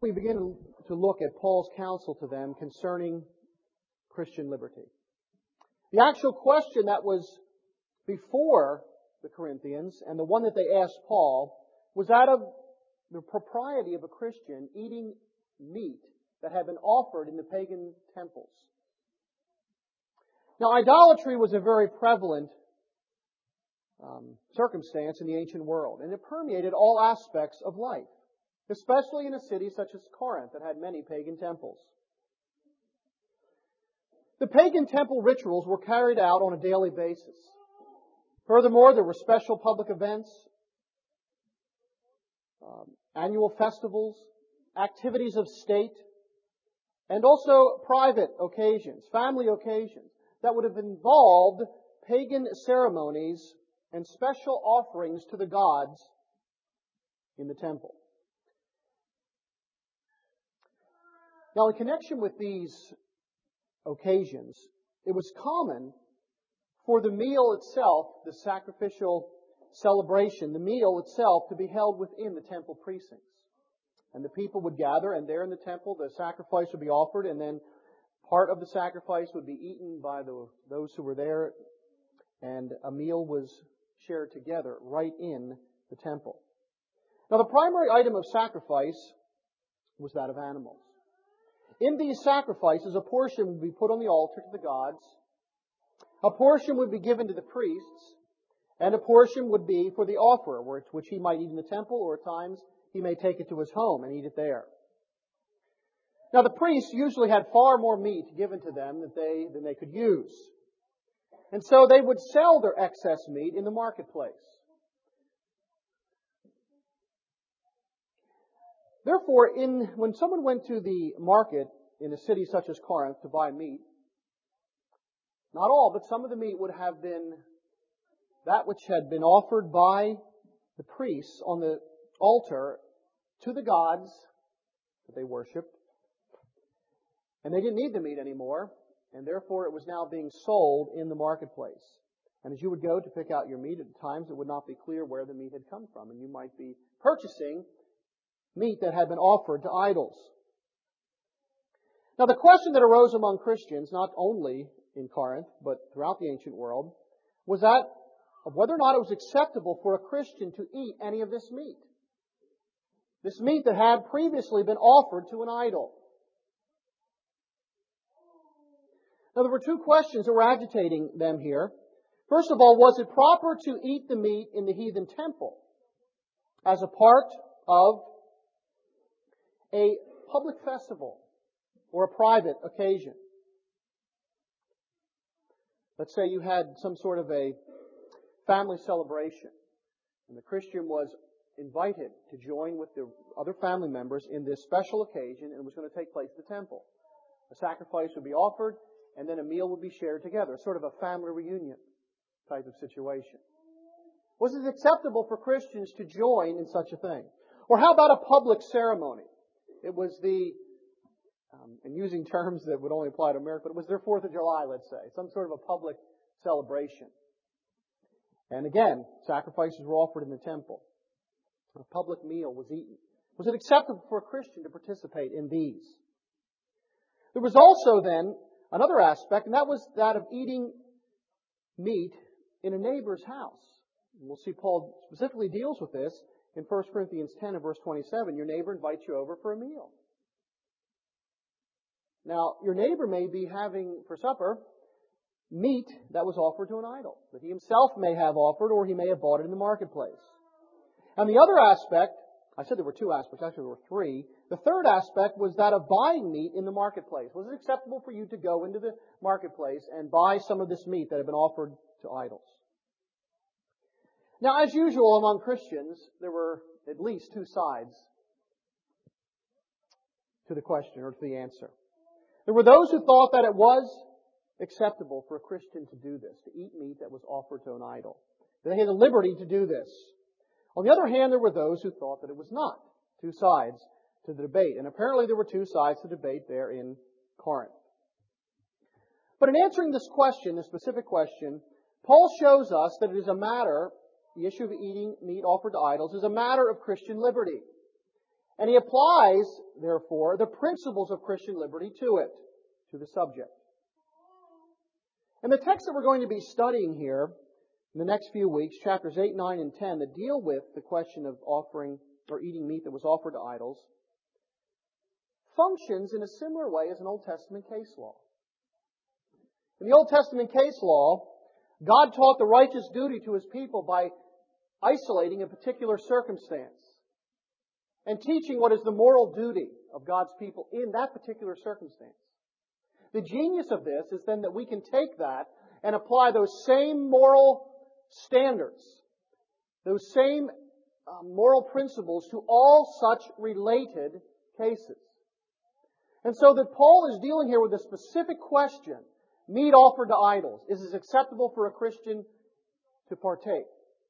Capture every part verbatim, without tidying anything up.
We begin to look at Paul's counsel to them concerning Christian liberty. The actual question that was before the Corinthians, and the one that they asked Paul, was that of the propriety of a Christian eating meat that had been offered in the pagan temples. Now, idolatry was a very prevalent um, circumstance in the ancient world, and it permeated all aspects of life, especially in a city such as Corinth that had many pagan temples. The pagan temple rituals were carried out on a daily basis. Furthermore, there were special public events, um, annual festivals, activities of state, and also private occasions, family occasions, that would have involved pagan ceremonies and special offerings to the gods in the temple. Now, in connection with these occasions, it was common for the meal itself, the sacrificial celebration, the meal itself to be held within the temple precincts. And the people would gather, and there in the temple the sacrifice would be offered, and then part of the sacrifice would be eaten by the, those who were there, and a meal was shared together right in the temple. Now, the primary item of sacrifice was that of animals. In these sacrifices, a portion would be put on the altar to the gods, a portion would be given to the priests, and a portion would be for the offerer, which he might eat in the temple, or at times he may take it to his home and eat it there. Now, the priests usually had far more meat given to them than they, than they could use. And so they would sell their excess meat in the marketplace. Therefore, in, when someone went to the market in a city such as Corinth to buy meat, not all, but some of the meat would have been that which had been offered by the priests on the altar to the gods that they worshipped. And they didn't need the meat anymore, and therefore it was now being sold in the marketplace. And as you would go to pick out your meat, at times it would not be clear where the meat had come from, and you might be purchasing meat that had been offered to idols. Now, the question that arose among Christians, not only in Corinth, but throughout the ancient world, was that of whether or not it was acceptable for a Christian to eat any of this meat. This meat that had previously been offered to an idol. Now, there were two questions that were agitating them here. First of all, was it proper to eat the meat in the heathen temple as a part of a public festival or a private occasion? Let's say you had some sort of a family celebration, and the Christian was invited to join with the other family members in this special occasion, and it was going to take place at the temple. A sacrifice would be offered, and then a meal would be shared together, sort of a family reunion type of situation. Was it acceptable for Christians to join in such a thing? Or how about a public ceremony? It was the, um, and using terms that would only apply to America, but it was their fourth of July, let's say, some sort of a public celebration. And again, sacrifices were offered in the temple. A public meal was eaten. Was it acceptable for a Christian to participate in these? There was also then another aspect, and that was that of eating meat in a neighbor's house. And we'll see Paul specifically deals with this in First Corinthians ten and verse twenty-seven. Your neighbor invites you over for a meal. Now, your neighbor may be having for supper meat that was offered to an idol, that he himself may have offered, or he may have bought it in the marketplace. And the other aspect, I said there were two aspects, actually there were three. The third aspect was that of buying meat in the marketplace. Was it acceptable for you to go into the marketplace and buy some of this meat that had been offered to idols? Now, as usual among Christians, there were at least two sides to the question or to the answer. There were those who thought that it was acceptable for a Christian to do this, to eat meat that was offered to an idol. They had the liberty to do this. On the other hand, there were those who thought that it was not. Two sides to the debate. And apparently there were two sides to the debate there in Corinth. But in answering this question, this specific question, Paul shows us that it is a matter, the issue of eating meat offered to idols, is a matter of Christian liberty. And he applies therefore, the principles of Christian liberty to it, to the subject. And the text that we're going to be studying here in the next few weeks, chapters eight, nine, and ten, that deal with the question of offering or eating meat that was offered to idols, functions in a similar way as an Old Testament case law. In the Old Testament case law, God taught the righteous duty to His people by isolating a particular circumstance and teaching what is the moral duty of God's people in that particular circumstance. The genius of this is then that we can take that and apply those same moral standards, those same uh, moral principles to all such related cases. And so that Paul is dealing here with a specific question, meat offered to idols. Is it acceptable for a Christian to partake?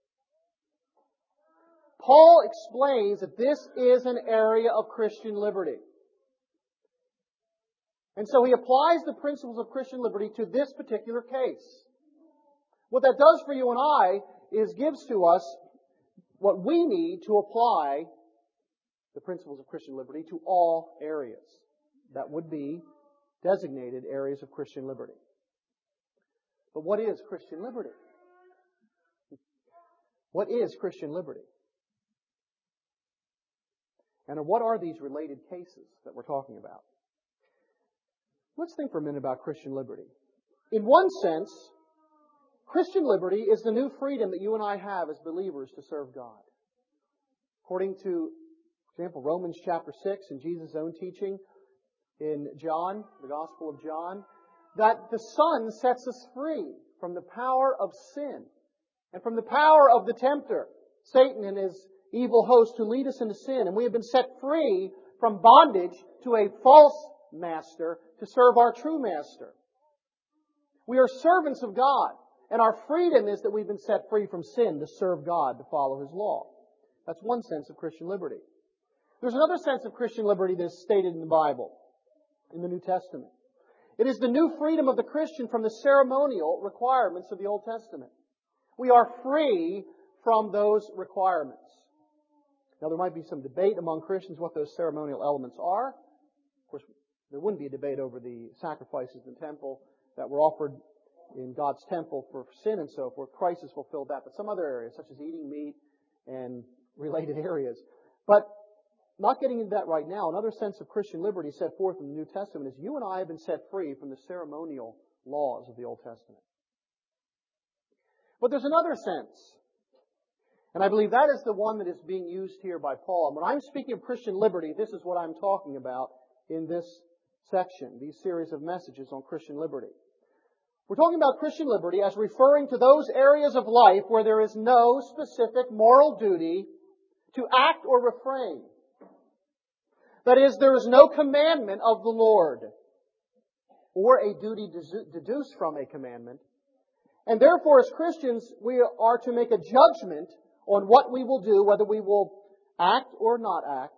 Paul explains that this is an area of Christian liberty. And so he applies the principles of Christian liberty to this particular case. What that does for you and I is gives to us what we need to apply the principles of Christian liberty to all areas that would be designated areas of Christian liberty. But what is Christian liberty? What is Christian liberty? And what are these related cases that we're talking about? Let's think for a minute about Christian liberty. In one sense, Christian liberty is the new freedom that you and I have as believers to serve God. According to, for example, Romans chapter six and Jesus' own teaching in John, the Gospel of John, that the Son sets us free from the power of sin and from the power of the tempter, Satan and his evil host who lead us into sin. And we have been set free from bondage to a false master to serve our true master. We are servants of God, and our freedom is that we've been set free from sin to serve God, to follow His law. That's one sense of Christian liberty. There's another sense of Christian liberty that is stated in the Bible, in the New Testament. It is the new freedom of the Christian from the ceremonial requirements of the Old Testament. We are free from those requirements. Now, there might be some debate among Christians what those ceremonial elements are. Of course, there wouldn't be a debate over the sacrifices in the temple that were offered in God's temple for sin and so forth. Christ has fulfilled that. But some other areas, such as eating meat and related areas. But not getting into that right now, another sense of Christian liberty set forth in the New Testament is you and I have been set free from the ceremonial laws of the Old Testament. But there's another sense. And I believe that is the one that is being used here by Paul. And when I'm speaking of Christian liberty, this is what I'm talking about in this section, these series of messages on Christian liberty. We're talking about Christian liberty as referring to those areas of life where there is no specific moral duty to act or refrain. That is, there is no commandment of the Lord or a duty deduced from a commandment. And therefore, as Christians, we are to make a judgment on what we will do, whether we will act or not act,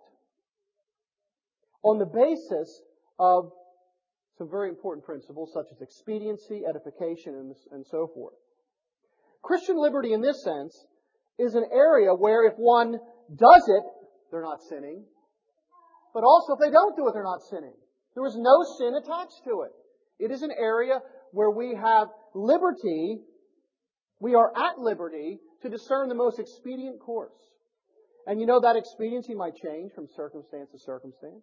on the basis of some very important principles such as expediency, edification, and, and so forth. Christian liberty in this sense is an area where if one does it, they're not sinning. But also if they don't do it, they're not sinning. There is no sin attached to it. It is an area where we have liberty, we are at liberty to discern the most expedient course. And you know that expediency might change from circumstance to circumstance.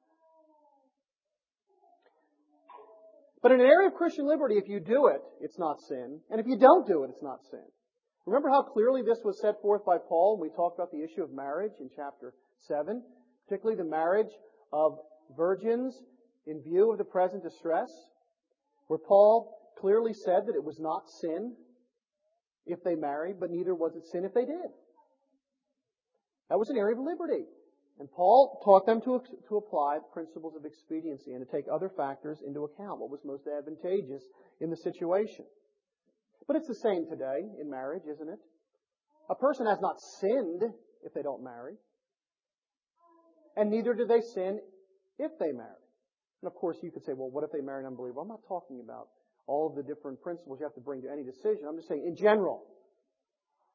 But in an area of Christian liberty, if you do it, it's not sin. And if you don't do it, it's not sin. Remember how clearly this was set forth by Paul when we talked about the issue of marriage in chapter seven? Particularly the marriage of virgins in view of the present distress, where Paul clearly said that it was not sin if they married, but neither was it sin if they did. That was an area of liberty. And Paul taught them to, to apply principles of expediency and to take other factors into account, what was most advantageous in the situation. But it's the same today in marriage, isn't it? A person has not sinned if they don't marry. And neither do they sin if they marry. And of course you could say, well, what if they marry an unbeliever? I'm not talking about all of the different principles you have to bring to any decision. I'm just saying in general,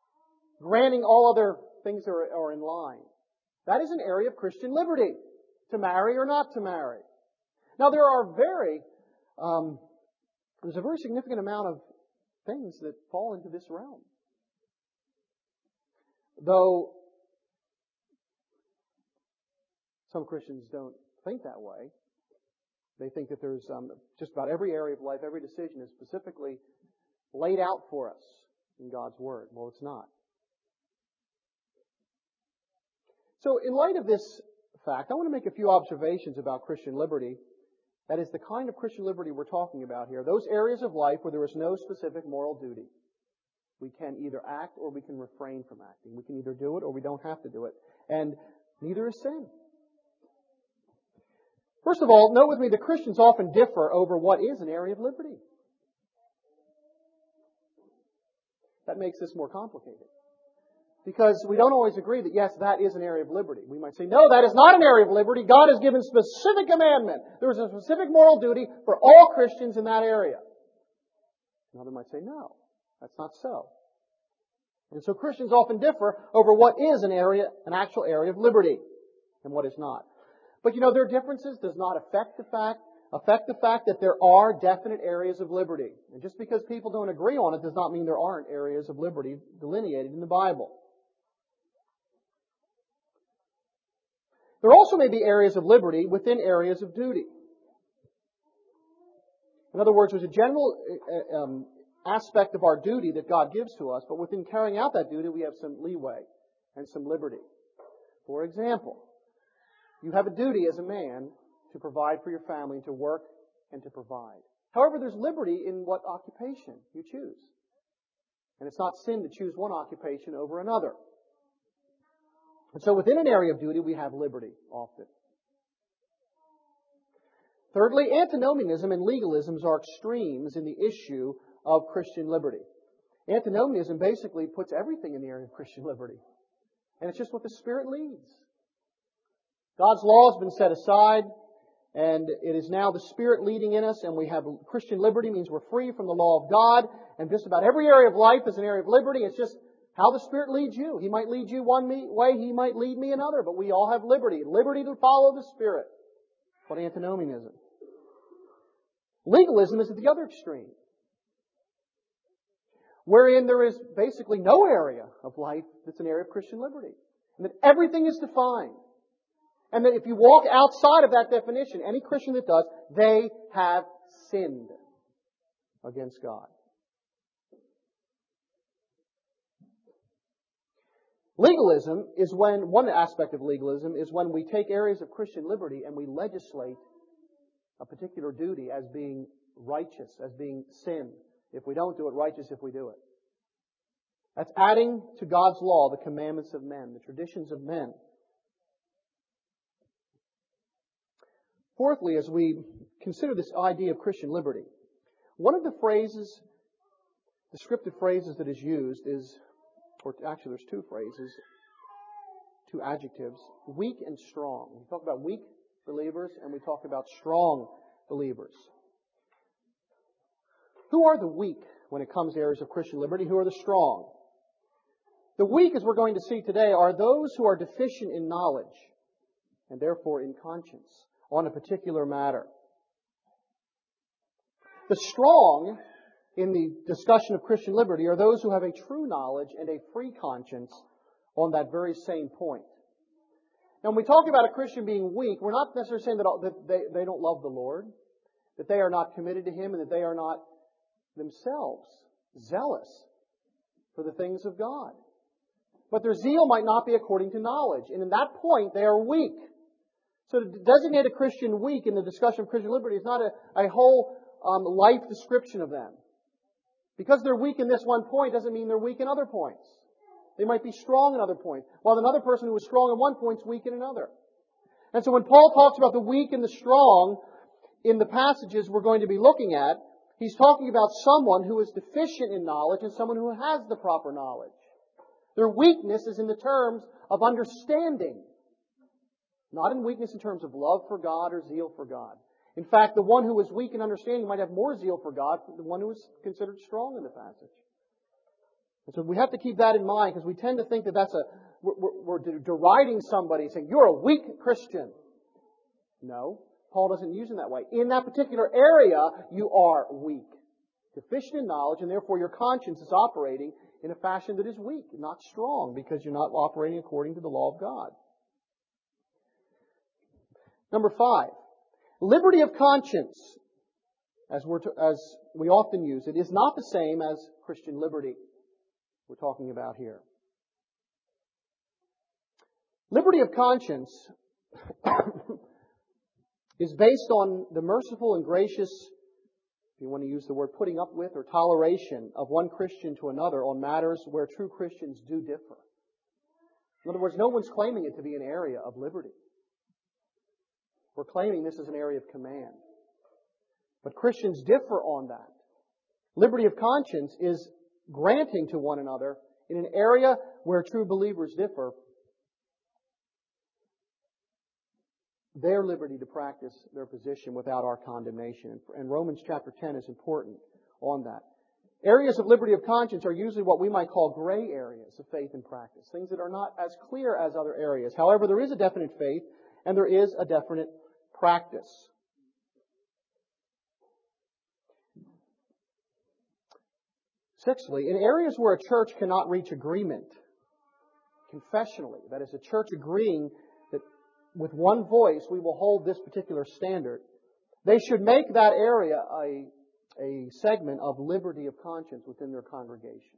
granting all other things are, are in line. That is an area of Christian liberty, to marry or not to marry. Now there are very, um, there's a very significant amount of things that fall into this realm. Though some Christians don't think that way. They think that there's um, just about every area of life, every decision is specifically laid out for us in God's Word. Well, it's not. So in light of this fact, I want to make a few observations about Christian liberty. That is the kind of Christian liberty we're talking about here. Those areas of life where there is no specific moral duty. We can either act or we can refrain from acting. We can either do it or we don't have to do it. And neither is sin. First of all, note with me that Christians often differ over what is an area of liberty. That makes this more complicated. Because we don't always agree that, yes, that is an area of liberty. We might say, no, that is not an area of liberty. God has given specific commandment. There is a specific moral duty for all Christians in that area. Another might say, no, that's not so. And so Christians often differ over what is an area, an actual area of liberty, and what is not. But you know, their differences does not affect the fact, affect the fact that there are definite areas of liberty. And just because people don't agree on it does not mean there aren't areas of liberty delineated in the Bible. There also may be areas of liberty within areas of duty. In other words, there's a general um, aspect of our duty that God gives to us, but within carrying out that duty, we have some leeway and some liberty. For example, you have a duty as a man to provide for your family, to work and to provide. However, there's liberty in what occupation you choose. And it's not sin to choose one occupation over another. And so within an area of duty, we have liberty often. Thirdly, antinomianism and legalisms are extremes in the issue of Christian liberty. Antinomianism basically puts everything in the area of Christian liberty. And it's just what the Spirit leads. God's law has been set aside, and it is now the Spirit leading in us, and we have Christian liberty, means we're free from the law of God, and just about every area of life is an area of liberty. It's just how the Spirit leads you. He might lead you one way, He might lead me another, but we all have liberty. Liberty to follow the Spirit. That's what antinomianism. Legalism is at the other extreme, wherein there is basically no area of life that's an area of Christian liberty, and that everything is defined. And that if you walk outside of that definition, any Christian that does, they have sinned against God. Legalism is when, one aspect of legalism is when we take areas of Christian liberty and we legislate a particular duty as being righteous, as being sin. If we don't do it, righteous if we do it. That's adding to God's law the commandments of men, the traditions of men. Fourthly, as we consider this idea of Christian liberty, one of the phrases, descriptive phrases that is used is, or actually there's two phrases, two adjectives, weak and strong. We talk about weak believers and we talk about strong believers. Who are the weak when it comes to areas of Christian liberty? Who are the strong? The weak, as we're going to see today, are those who are deficient in knowledge and therefore in conscience on a particular matter. The strong in the discussion of Christian liberty are those who have a true knowledge and a free conscience on that very same point. Now, when we talk about a Christian being weak, we're not necessarily saying that, that they, they don't love the Lord, that they are not committed to Him, and that they are not themselves zealous for the things of God. But their zeal might not be according to knowledge. And in that point, they are weak. So to designate a Christian weak in the discussion of Christian liberty is not a, a whole um, life description of them. Because they're weak in this one point doesn't mean they're weak in other points. They might be strong in other points, while another person who is strong in one point is weak in another. And so when Paul talks about the weak and the strong in the passages we're going to be looking at, he's talking about someone who is deficient in knowledge and someone who has the proper knowledge. Their weakness is in the terms of understanding. Not in weakness in terms of love for God or zeal for God. In fact, the one who is weak in understanding might have more zeal for God than the one who is considered strong in the passage. And so we have to keep that in mind because we tend to think that that's a, we're, we're deriding somebody saying, you're a weak Christian. No, Paul doesn't use it that way. In that particular area, you are weak, deficient in knowledge, and therefore your conscience is operating in a fashion that is weak, not strong, because you're not operating according to the law of God. Number five, liberty of conscience, as, we're to, as we often use it, is not the same as Christian liberty we're talking about here. Liberty of conscience is based on the merciful and gracious, if you want to use the word putting up with or toleration of one Christian to another on matters where true Christians do differ. In other words, no one's claiming it to be an area of liberty. We're claiming this is an area of command. But Christians differ on that. Liberty of conscience is granting to one another in an area where true believers differ their liberty to practice their position without our condemnation. And Romans chapter ten is important on that. Areas of liberty of conscience are usually what we might call gray areas of faith and practice, things that are not as clear as other areas. However, there is a definite faith and there is a definite practice. Sixthly, in areas where a church cannot reach agreement confessionally, that is, a church agreeing that with one voice we will hold this particular standard, they should make that area a, a segment of liberty of conscience within their congregation.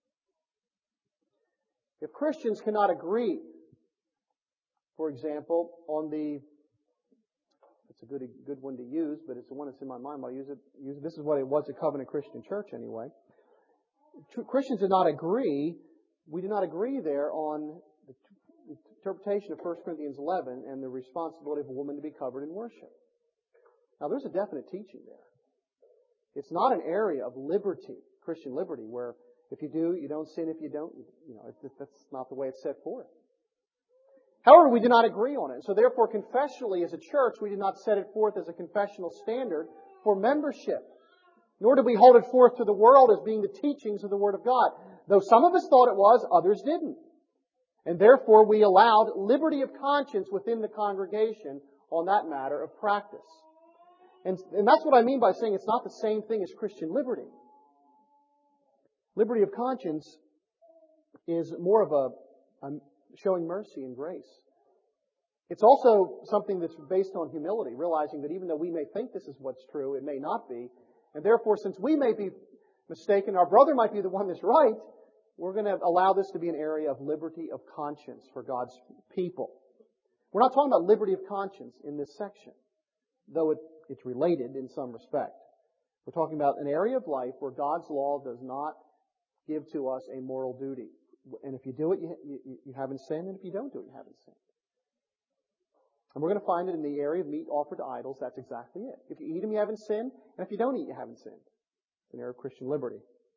If Christians cannot agree, for example, on the, it's a good, a good one to use, but it's the one that's in my mind, but I'll use it, use it. This is what it was at Covenant Christian Church anyway. Christians do not agree, we do not agree there on the interpretation of First Corinthians eleven and the responsibility of a woman to be covered in worship. Now there's a definite teaching there. It's not an area of liberty, Christian liberty, where if you do, you don't sin. If you don't, you know, that's not the way it's set forth. However, we do not agree on it. So therefore, confessionally as a church, we did not set it forth as a confessional standard for membership. Nor did we hold it forth to the world as being the teachings of the Word of God. Though some of us thought it was, others didn't. And therefore we allowed liberty of conscience within the congregation on that matter of practice. And, and that's what I mean by saying it's not the same thing as Christian liberty. Liberty of conscience is more of a, a showing mercy and grace. It's also something that's based on humility, realizing that even though we may think this is what's true, it may not be. And therefore, since we may be mistaken, our brother might be the one that's right, we're going to allow this to be an area of liberty of conscience for God's people. We're not talking about liberty of conscience in this section, though it, it's related in some respect. We're talking about an area of life where God's law does not give to us a moral duty. And if you do it, you, you, you haven't sinned, and if you don't do it, you haven't sinned. And we're going to find it in the area of meat offered to idols. That's exactly it. If you eat them, you haven't sinned. And if you don't eat, you haven't sinned. It's an area of Christian liberty.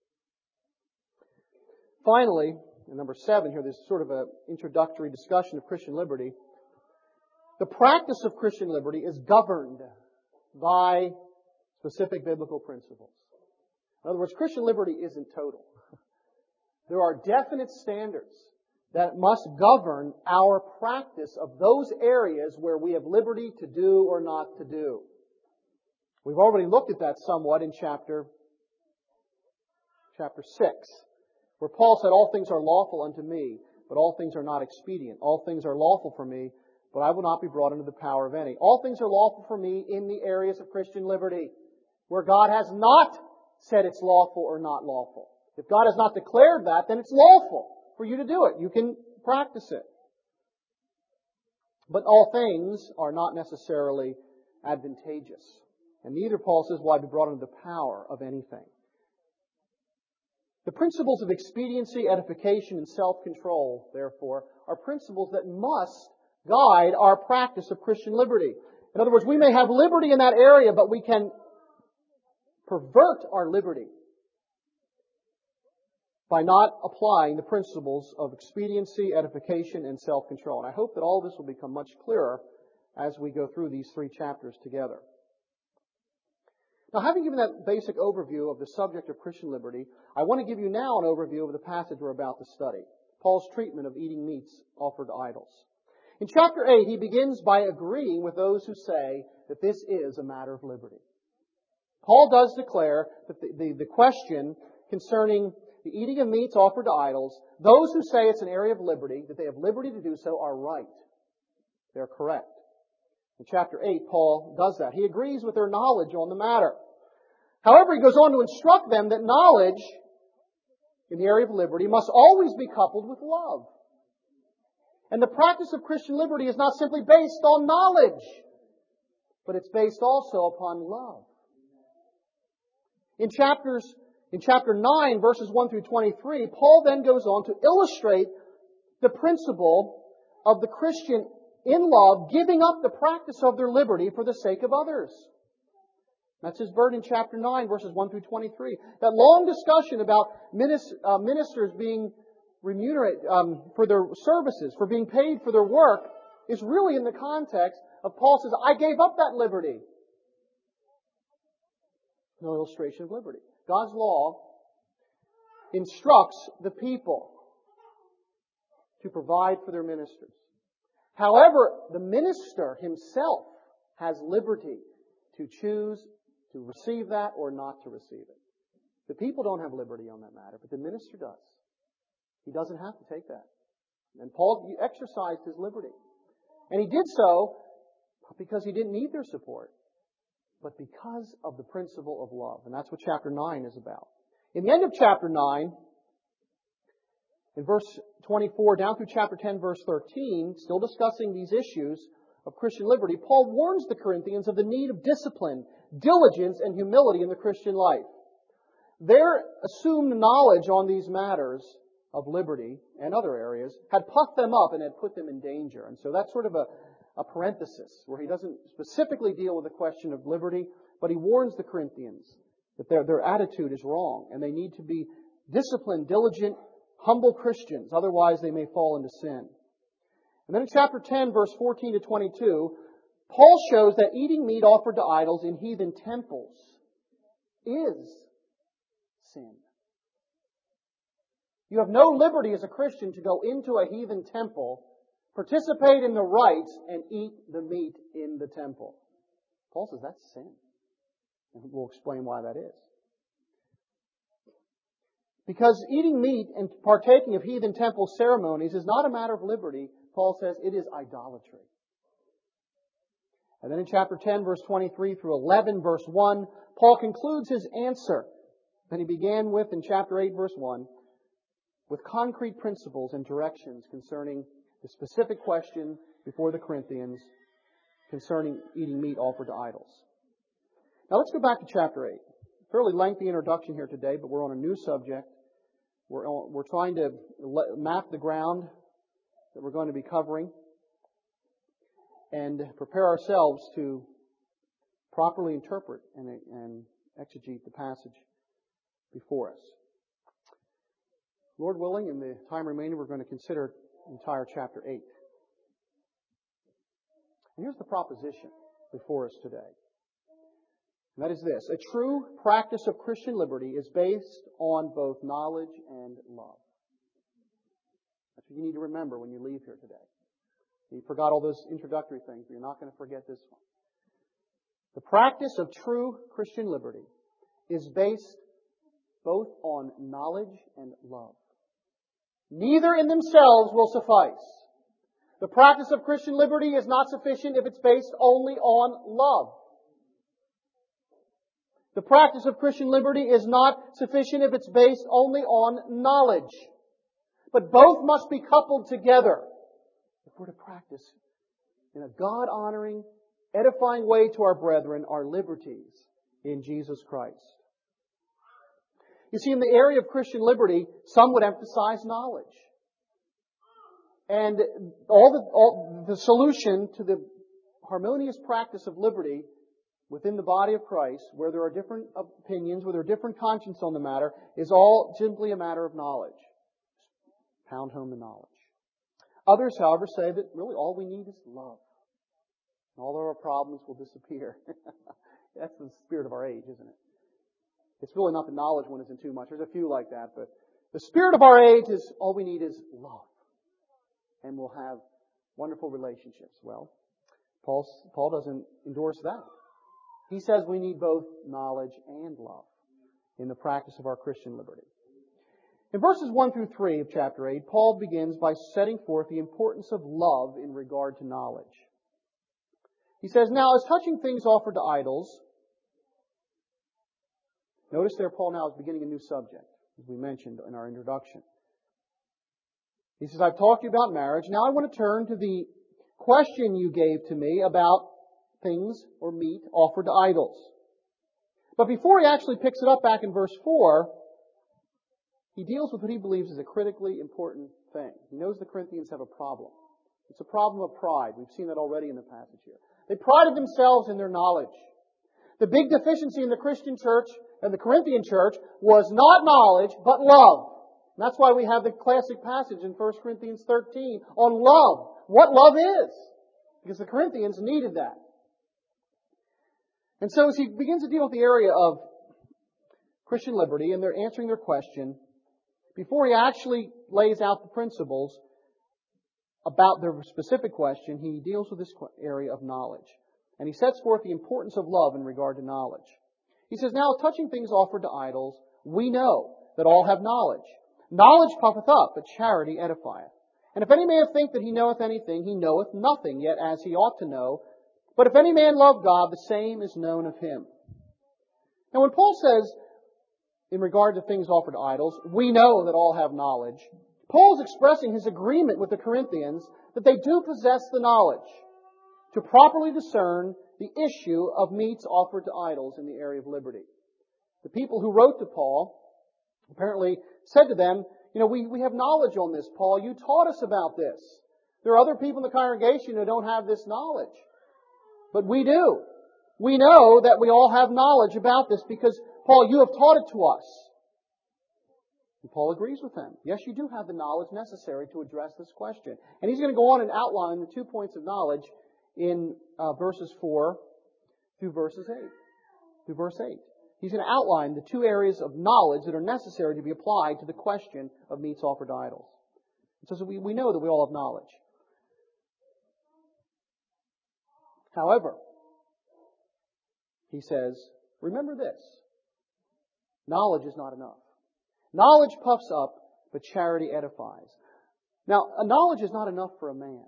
Finally, in number seven here, there's sort of an introductory discussion of Christian liberty. The practice of Christian liberty is governed by specific biblical principles. In other words, Christian liberty isn't total. There are definite standards that must govern our practice of those areas where we have liberty to do or not to do. We've already looked at that somewhat in chapter, chapter six, where Paul said, all things are lawful unto me, but all things are not expedient. All things are lawful for me, but I will not be brought into the power of any. All things are lawful for me in the areas of Christian liberty, where God has not said it's lawful or not lawful. If God has not declared that, then it's lawful for you to do it. You can practice it. But all things are not necessarily advantageous. And neither, Paul says, will I be brought into the power of anything. The principles of expediency, edification, and self-control, therefore, are principles that must guide our practice of Christian liberty. In other words, we may have liberty in that area, but we can pervert our liberty by not applying the principles of expediency, edification, and self-control. And I hope that all this will become much clearer as we go through these three chapters together. Now, having given that basic overview of the subject of Christian liberty, I want to give you now an overview of the passage we're about to study, Paul's treatment of eating meats offered to idols. In chapter eight, he begins by agreeing with those who say that this is a matter of liberty. Paul does declare that the, the, the question concerning the eating of meats offered to idols, those who say it's an area of liberty, that they have liberty to do so, are right. They're correct. In chapter eight, Paul does that. He agrees with their knowledge on the matter. However, he goes on to instruct them that knowledge in the area of liberty must always be coupled with love. And the practice of Christian liberty is not simply based on knowledge, but it's based also upon love. In chapters, in chapter nine, verses one through twenty-three, Paul then goes on to illustrate the principle of the Christian in love giving up the practice of their liberty for the sake of others. That's his burden in chapter nine, verses one through twenty-three. That long discussion about ministers being remunerated um, for their services, for being paid for their work, is really in the context of Paul says, I gave up that liberty. No illustration of liberty. God's law instructs the people to provide for their ministers. However, the minister himself has liberty to choose to receive that or not to receive it. The people don't have liberty on that matter, but the minister does. He doesn't have to take that. And Paul exercised his liberty. And he did so not because he didn't need their support, but because of the principle of love. And that's what chapter nine is about. In the end of chapter nine, in verse twenty-four down through chapter ten, verse thirteen, still discussing these issues of Christian liberty, Paul warns the Corinthians of the need of discipline, diligence, and humility in the Christian life. Their assumed knowledge on these matters of liberty and other areas had puffed them up and had put them in danger. And so that's sort of a, a parenthesis where he doesn't specifically deal with the question of liberty, but he warns the Corinthians that their, their attitude is wrong and they need to be disciplined, diligent, humble Christians. Otherwise they may fall into sin. And then in chapter ten, verse fourteen to twenty-two, Paul shows that eating meat offered to idols in heathen temples is sin. You have no liberty as a Christian to go into a heathen temple, participate in the rites, and eat the meat in the temple. Paul says that's sin. And we'll explain why that is. Because eating meat and partaking of heathen temple ceremonies is not a matter of liberty, Paul says it is idolatry. And then in chapter ten, verse twenty-three through eleven, verse one, Paul concludes his answer that he began with in chapter eight, verse one, with concrete principles and directions concerning the specific question before the Corinthians concerning eating meat offered to idols. Now let's go back to chapter eight. Fairly lengthy introduction here today, but we're on a new subject. We're, on, we're trying to map the ground that we're going to be covering and prepare ourselves to properly interpret and, and exegete the passage before us. Lord willing, in the time remaining, we're going to consider entire chapter eight. And here's the proposition before us today. And that is this. A true practice of Christian liberty is based on both knowledge and love. That's what you need to remember when you leave here today. You forgot all those introductory things, but you're not going to forget this one. The practice of true Christian liberty is based both on knowledge and love. Neither in themselves will suffice. The practice of Christian liberty is not sufficient if it's based only on love. The practice of Christian liberty is not sufficient if it's based only on knowledge. But both must be coupled together if we're to practice in a God-honoring, edifying way to our brethren our liberties in Jesus Christ. You see, in the area of Christian liberty, some would emphasize knowledge. And all the, all the solution to the harmonious practice of liberty within the body of Christ, where there are different opinions, where there are different consciences on the matter, is all simply a matter of knowledge. Pound home the knowledge. Others, however, say that really all we need is love. And all of our problems will disappear. That's the spirit of our age, isn't it? It's really not the knowledge one isn't too much. There's a few like that, but the spirit of our age is all we need is love. And we'll have wonderful relationships. Well, Paul, Paul doesn't endorse that. He says we need both knowledge and love in the practice of our Christian liberty. In verses one through three of chapter eight, Paul begins by setting forth the importance of love in regard to knowledge. He says, now, as touching things offered to idols, notice there Paul now is beginning a new subject, as we mentioned in our introduction. He says, I've talked to you about marriage. Now I want to turn to the question you gave to me about things or meat offered to idols. But before he actually picks it up back in verse four, he deals with what he believes is a critically important thing. He knows the Corinthians have a problem. It's a problem of pride. We've seen that already in the passage here. They prided themselves in their knowledge. The big deficiency in the Christian church and the Corinthian church was not knowledge, but love. And that's why we have the classic passage in First Corinthians thirteen on love. What love is. Because the Corinthians needed that. And so as he begins to deal with the area of Christian liberty and they're answering their question, before he actually lays out the principles about their specific question, he deals with this area of knowledge. And he sets forth the importance of love in regard to knowledge. He says, now, touching things offered to idols, we know that all have knowledge. Knowledge puffeth up, but charity edifieth. And if any man think that he knoweth anything, he knoweth nothing, yet as he ought to know. But if any man love God, the same is known of him. Now, when Paul says, in regard to things offered to idols, we know that all have knowledge, Paul is expressing his agreement with the Corinthians that they do possess the knowledge to properly discern the issue of meats offered to idols in the area of liberty. The people who wrote to Paul apparently said to them, you know, we, we have knowledge on this, Paul. You taught us about this. There are other people in the congregation who don't have this knowledge. But we do. We know that we all have knowledge about this because, Paul, you have taught it to us. And Paul agrees with them. Yes, you do have the knowledge necessary to address this question. And he's going to go on and outline the two points of knowledge in uh, verses four through verses eight. Through verse eight. He's going to outline the two areas of knowledge that are necessary to be applied to the question of meats offered to idols. So, so we, we know that we all have knowledge. However, he says, remember this. Knowledge is not enough. Knowledge puffs up, but charity edifies. Now, a knowledge is not enough for a man.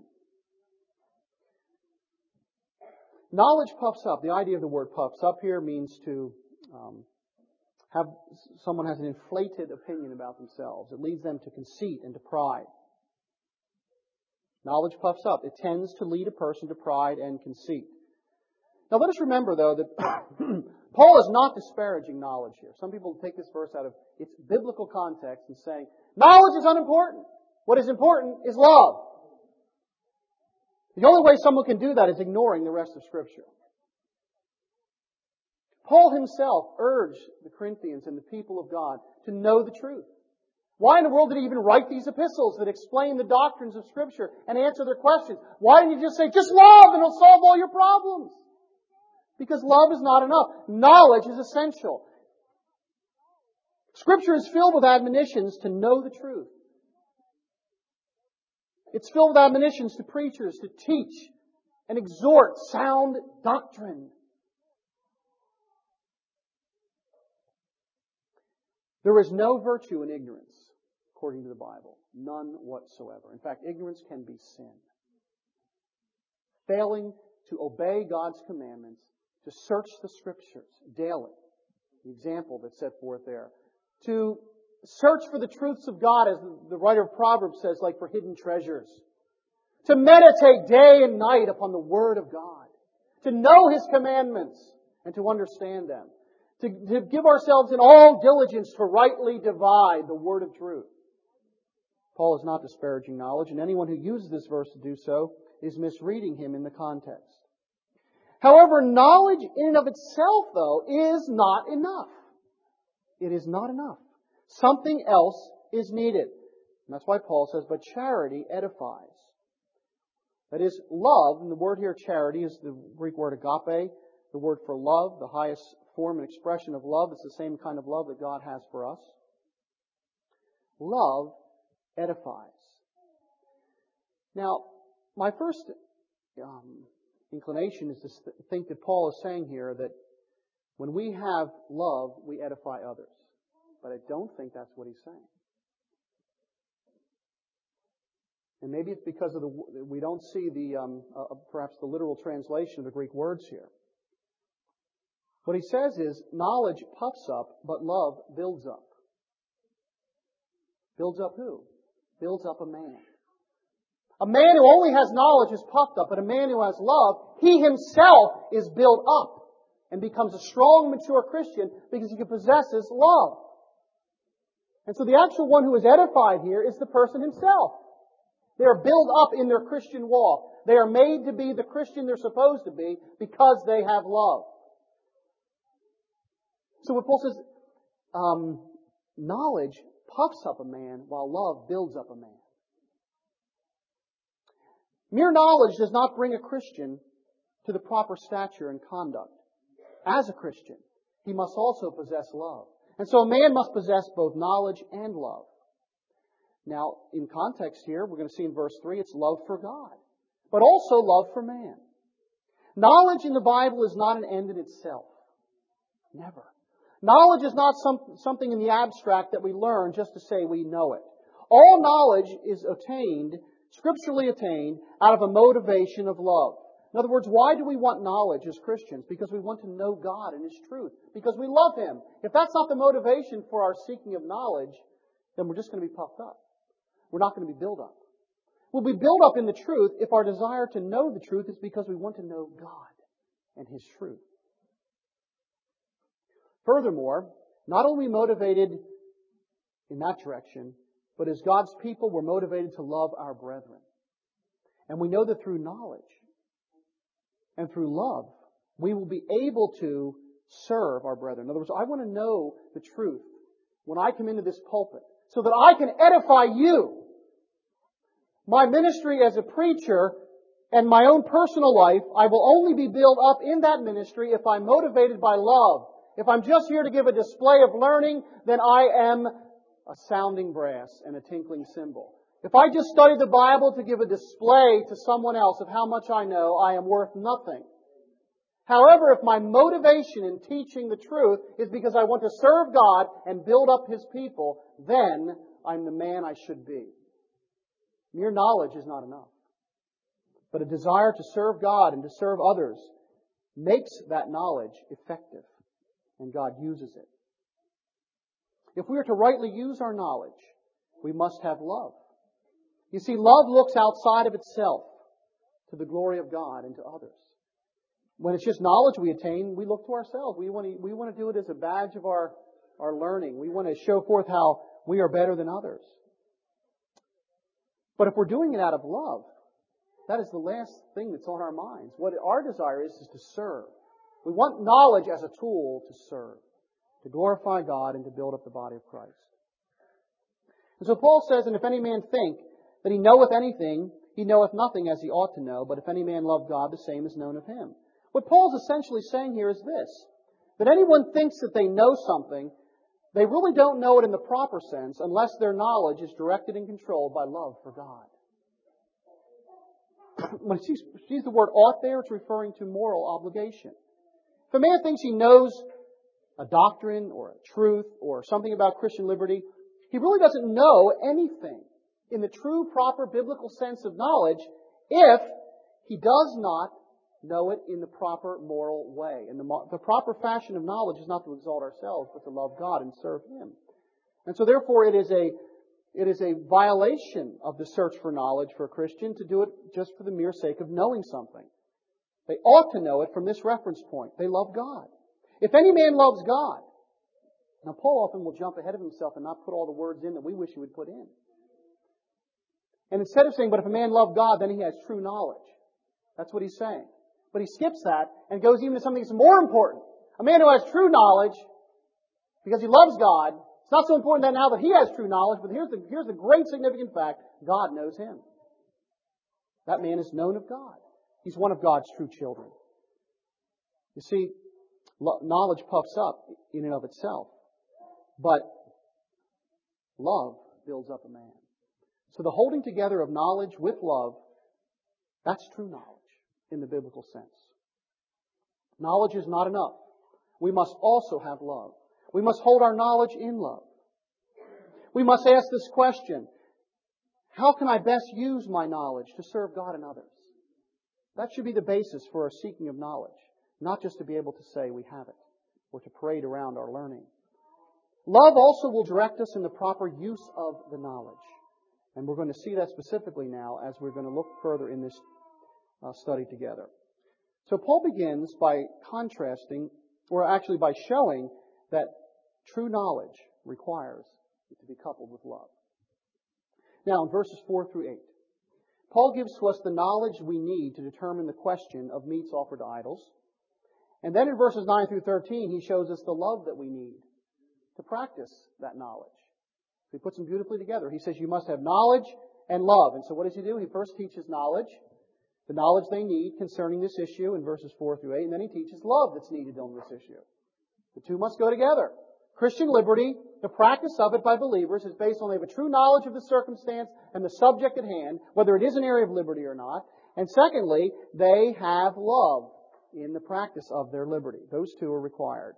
Knowledge puffs up. The idea of the word puffs up here means to um, have someone has an inflated opinion about themselves. It leads them to conceit and to pride. Knowledge puffs up. It tends to lead a person to pride and conceit. Now let us remember, though, that Paul is not disparaging knowledge here. Some people take this verse out of its biblical context and saying, knowledge is unimportant. What is important is love. The only way someone can do that is ignoring the rest of Scripture. Paul himself urged the Corinthians and the people of God to know the truth. Why in the world did he even write these epistles that explain the doctrines of Scripture and answer their questions? Why didn't he just say, just love and it'll solve all your problems? Because love is not enough. Knowledge is essential. Scripture is filled with admonitions to know the truth. It's filled with admonitions to preachers to teach and exhort sound doctrine. There is no virtue in ignorance, according to the Bible. None whatsoever. In fact, ignorance can be sin. Failing to obey God's commandments, to search the Scriptures daily. The example that's set forth there. To search for the truths of God, as the writer of Proverbs says, like for hidden treasures. To meditate day and night upon the Word of God. To know His commandments and to understand them. To, to give ourselves in all diligence to rightly divide the word of truth. Paul is not disparaging knowledge, and anyone who uses this verse to do so is misreading him in the context. However, knowledge in and of itself, though, is not enough. It is not enough. Something else is needed. And that's why Paul says, but charity edifies. That is, love, and the word here, charity, is the Greek word agape, the word for love, the highest form and expression of love. It's the same kind of love that God has for us. Love edifies. Now, My first um, inclination is to think that Paul is saying here that when we have love, we edify others. But I don't think that's what he's saying. And maybe it's because of the we don't see the um, uh, perhaps the literal translation of the Greek words here. What he says is, knowledge puffs up, but love builds up. Builds up who? Builds up a man. A man who only has knowledge is puffed up, but a man who has love, he himself is built up and becomes a strong, mature Christian because he possesses love. And so the actual one who is edified here is the person himself. They are built up in their Christian walk. They are made to be the Christian they're supposed to be because they have love. So when Paul says, um, knowledge puffs up a man while love builds up a man. Mere knowledge does not bring a Christian to the proper stature and conduct. As a Christian, he must also possess love. And so a man must possess both knowledge and love. Now, in context here, we're going to see in verse three, it's love for God, but also love for man. Knowledge in the Bible is not an end in itself. Never. Knowledge is not some, something in the abstract that we learn just to say we know it. All knowledge is attained, scripturally attained, out of a motivation of love. In other words, why do we want knowledge as Christians? Because we want to know God and His truth. Because we love Him. If that's not the motivation for our seeking of knowledge, then we're just going to be puffed up. We're not going to be built up. We'll be built up in the truth if our desire to know the truth is because we want to know God and His truth. Furthermore, not only motivated in that direction, but as God's people, we're motivated to love our brethren. And we know that through knowledge and through love, we will be able to serve our brethren. In other words, I want to know the truth when I come into this pulpit so that I can edify you. My ministry as a preacher and my own personal life, I will only be built up in that ministry if I'm motivated by love. If I'm just here to give a display of learning, then I am a sounding brass and a tinkling cymbal. If I just study the Bible to give a display to someone else of how much I know, I am worth nothing. However, if my motivation in teaching the truth is because I want to serve God and build up His people, then I'm the man I should be. Mere knowledge is not enough. But a desire to serve God and to serve others makes that knowledge effective. And God uses it. If we are to rightly use our knowledge, we must have love. You see, love looks outside of itself to the glory of God and to others. When it's just knowledge we attain, we look to ourselves. We want to, we want to do it as a badge of our, our learning. We want to show forth how we are better than others. But if we're doing it out of love, that is the last thing that's on our minds. What our desire is, is to serve. We want knowledge as a tool to serve, to glorify God and to build up the body of Christ. And so Paul says, and if any man think that he knoweth anything, he knoweth nothing as he ought to know, but if any man love God, the same is known of him. What Paul's essentially saying here is this, that anyone thinks that they know something, they really don't know it in the proper sense unless their knowledge is directed and controlled by love for God. When she sees the word ought there, it's referring to moral obligation. If a man thinks he knows a doctrine or a truth or something about Christian liberty, he really doesn't know anything in the true, proper, biblical sense of knowledge if he does not know it in the proper moral way. And the, the proper fashion of knowledge is not to exalt ourselves, but to love God and serve Him. And so therefore it is a it is a violation of the search for knowledge for a Christian to do it just for the mere sake of knowing something. They ought to know it from this reference point. They love God. If any man loves God, now Paul often will jump ahead of himself and not put all the words in that we wish he would put in. And instead of saying, but if a man love God, then he has true knowledge. That's what he's saying. But he skips that and goes even to something that's more important. A man who has true knowledge, because he loves God, it's not so important that now that he has true knowledge, but here's the, here's the great significant fact, God knows him. That man is known of God. He's one of God's true children. You see, knowledge puffs up in and of itself, but love builds up a man. So the holding together of knowledge with love That's true knowledge in the biblical sense. Knowledge is not enough. We must also have love. We must hold our knowledge in love. We must ask this question: how can I best use my knowledge to serve God and others? That should be the basis for our seeking of knowledge, not just to be able to say we have it or to parade around our learning. Love also will direct us in the proper use of the knowledge. And we're going to see that specifically now as we're going to look further in this uh, study together. So Paul begins by contrasting, or actually by showing, that true knowledge requires it to be coupled with love. Now in verses four through eight, Paul gives to us the knowledge we need to determine the question of meats offered to idols. And then in verses nine through thirteen, he shows us the love that we need to practice that knowledge. He puts them beautifully together. He says you must have knowledge and love. And so what does he do? He first teaches knowledge, the knowledge they need concerning this issue in verses four through eight, and then he teaches love that's needed on this issue. The two must go together. Christian liberty, the practice of it by believers, is based on they have a true knowledge of the circumstance and the subject at hand, whether it is an area of liberty or not. And secondly, they have love in the practice of their liberty. Those two are required.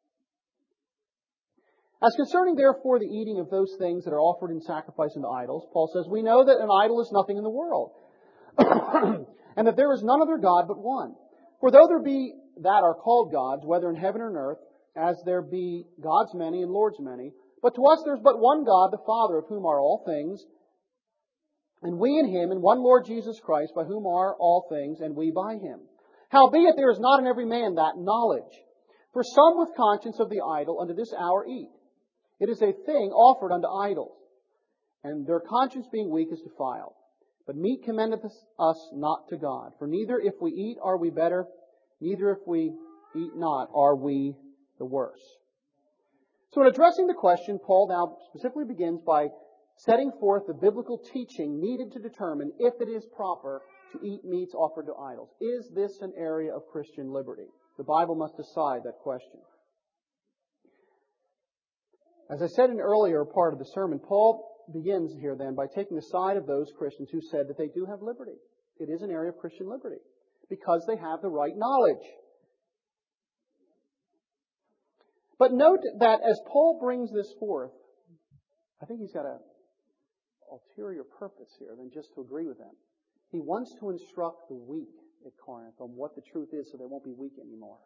As concerning, therefore, the eating of those things that are offered in sacrifice unto idols, Paul says, we know that an idol is nothing in the world, and that there is none other God but one. For though there be that are called gods, whether in heaven or in earth, as there be gods many and lords many, but to us there is but one God, the Father, of whom are all things, and we in Him, and one Lord Jesus Christ, by whom are all things, and we by Him. Howbeit there is not in every man that knowledge. For some with conscience of the idol unto this hour eat. It is a thing offered unto idols, and their conscience being weak is defiled. But meat commendeth us not to God. For neither if we eat are we better, neither if we eat not are we the worse. So in addressing the question, Paul now specifically begins by setting forth the biblical teaching needed to determine if it is proper to eat meats offered to idols. Is this an area of Christian liberty? The Bible must decide that question. As I said in an earlier part of the sermon, Paul begins here then by taking the side of those Christians who said that they do have liberty. It is an area of Christian liberty because they have the right knowledge. But note that as Paul brings this forth, I think he's got an ulterior purpose here than just to agree with them. He wants to instruct the weak at Corinth on what the truth is so they won't be weak anymore.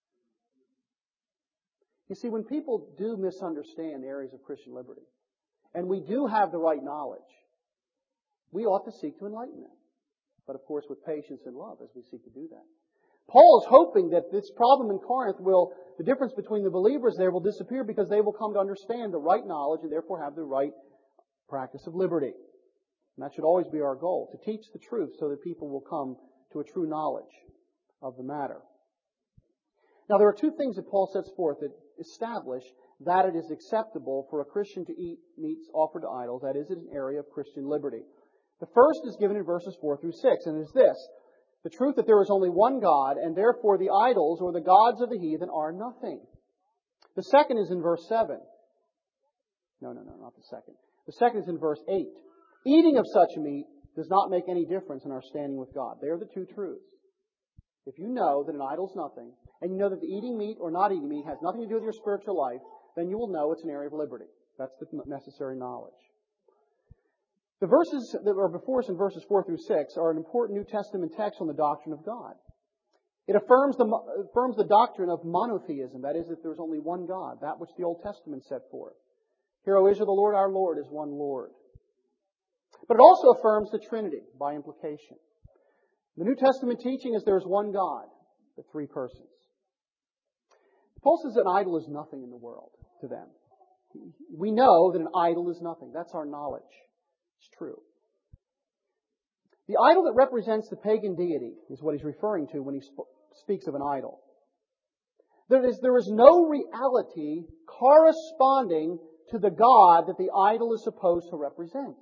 You see, when people do misunderstand areas of Christian liberty, and we do have the right knowledge, we ought to seek to enlighten them. But of course with patience and love as we seek to do that. Paul is hoping that this problem in Corinth will, the difference between the believers there will disappear because they will come to understand the right knowledge and therefore have the right practice of liberty. And that should always be our goal, to teach the truth so that people will come to a true knowledge of the matter. Now there are two things that Paul sets forth that establish that it is acceptable for a Christian to eat meats offered to idols. That is an area of Christian liberty. The first is given in verses four through six, and it is this: the truth that there is only one God, and therefore the idols or the gods of the heathen are nothing. The second is in verse seven. No, no, no, not the second. The second is in verse eight. Eating of such meat does not make any difference in our standing with God. They are the two truths. If you know that an idol is nothing, and you know that the eating meat or not eating meat has nothing to do with your spiritual life, then you will know it's an area of liberty. That's the necessary knowledge. The verses that are before us in verses four through six are an important New Testament text on the doctrine of God. It affirms the, affirms the doctrine of monotheism, that is, that there is only one God, that which the Old Testament set forth. Hear, O Israel, the Lord our Lord is one Lord. But it also affirms the Trinity by implication. The New Testament teaching is there is one God, the three persons. Paul says that an idol is nothing in the world to them. We know that an idol is nothing. That's our knowledge. It's true. The idol that represents the pagan deity is what he's referring to when he sp- speaks of an idol. There is, there is no reality corresponding to the God that the idol is supposed to represent.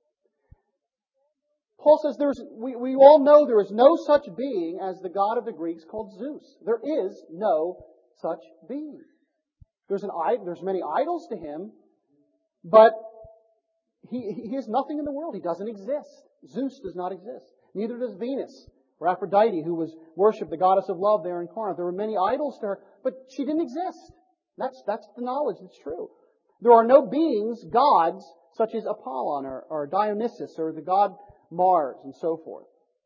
Paul says there's, we, we all know there is no such being as the God of the Greeks called Zeus. There is no such being. There's an there's many idols to him, but he, he is nothing in the world. He doesn't exist. Zeus does not exist. Neither does Venus or Aphrodite, who was worshipped, the goddess of love there in Corinth. There were many idols to her, but she didn't exist. That's, that's the knowledge that's true. There are no beings, gods, such as Apollon or, or Dionysus or the god Mars and so forth.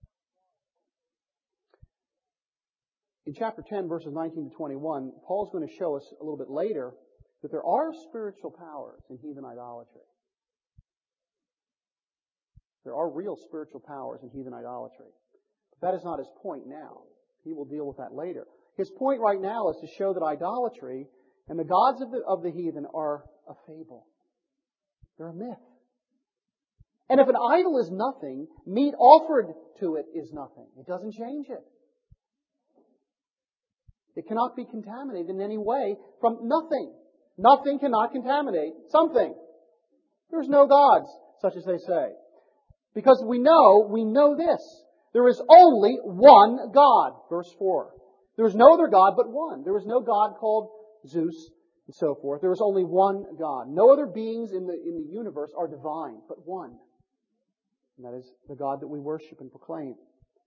In chapter ten, verses nineteen to twenty-one, Paul's going to show us a little bit later that there are spiritual powers in heathen idolatry. There are real spiritual powers in heathen idolatry. But that is not his point now. He will deal with that later. His point right now is to show that idolatry and the gods of the, of the heathen are a fable. They're a myth. And if an idol is nothing, meat offered to it is nothing. It doesn't change it. It cannot be contaminated in any way from nothing. Nothing cannot contaminate something. There's no gods, such as they say. Because we know, we know this. There is only one God. Verse four. There is no other God but one. There is no God called Zeus and so forth. There is only one God. No other beings in the, in the universe are divine, but one. And that is the God that we worship and proclaim.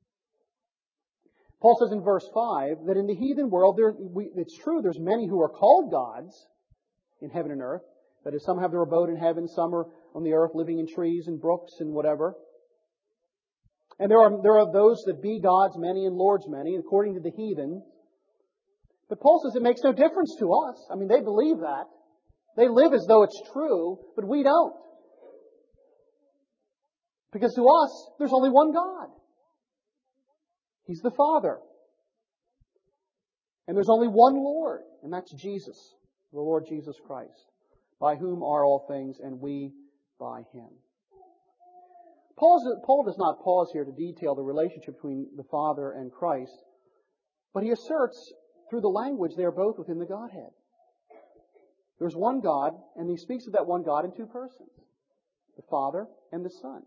Paul says in verse five that in the heathen world, there, we, it's true, there's many who are called gods in heaven and earth. That is, some have their abode in heaven, some are on the earth living in trees and brooks and whatever. And there are, there are those that be gods many and lords many, according to the heathen. But Paul says it makes no difference to us. I mean, they believe that. They live as though it's true, but we don't. Because to us, there's only one God. He's the Father. And there's only one Lord, and that's Jesus, the Lord Jesus Christ, by whom are all things, and we by Him. Paul's, Paul does not pause here to detail the relationship between the Father and Christ, but he asserts through the language they are both within the Godhead. There's one God, and he speaks of that one God in two persons, the Father and the Son.